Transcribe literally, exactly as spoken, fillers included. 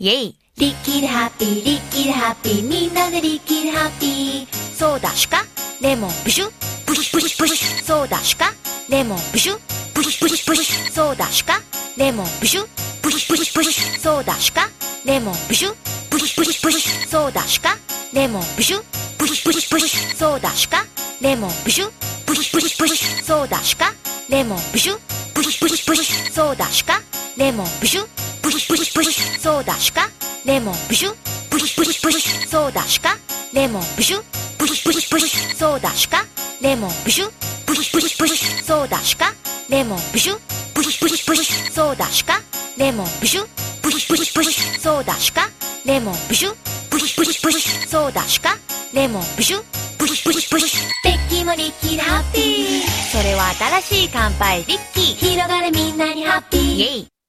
イェイ。 リッキリハッピー、リッキリハッピー、みんなでリッキリハッピー。 ソーダシュカレモンブシュブシュブシュブシュ。ソーダシュカレモンブシュブシュブシュブシュ。ソーダシュカレモンブシュブシュブシュブシュ。ソーダシュカレモンブシュブシュブシュブシュ。ソーダシュカレモンブシュブシュブシュブシュ。ソーダシュカレモンブシュブシュブシュブシュ。ソーダシュカレモンブシュブシュブシュブシュ。ソーダシュカレモンブシュブシュブシュブシュ。ソーダシュカレモンブシュブシュブシュブシュ。ソーダシュカレモンブシュブシュブシュブシュ。ソーダシュカレモンブシュブシュブシュブシュ。ソーダシュカレモンブシュブシュブシュブシュ。ソーダシュカレモンブシュブシュブシュブシュ。ソーダシュカレモンブシュブシュブシュブシュ。ソーダシュカレモンブシュブシュブシュブシュ。 リッキーもリッキリハッピー。 それは新しい乾杯リッキー。 広がれみんなにハッピー。 イェイ。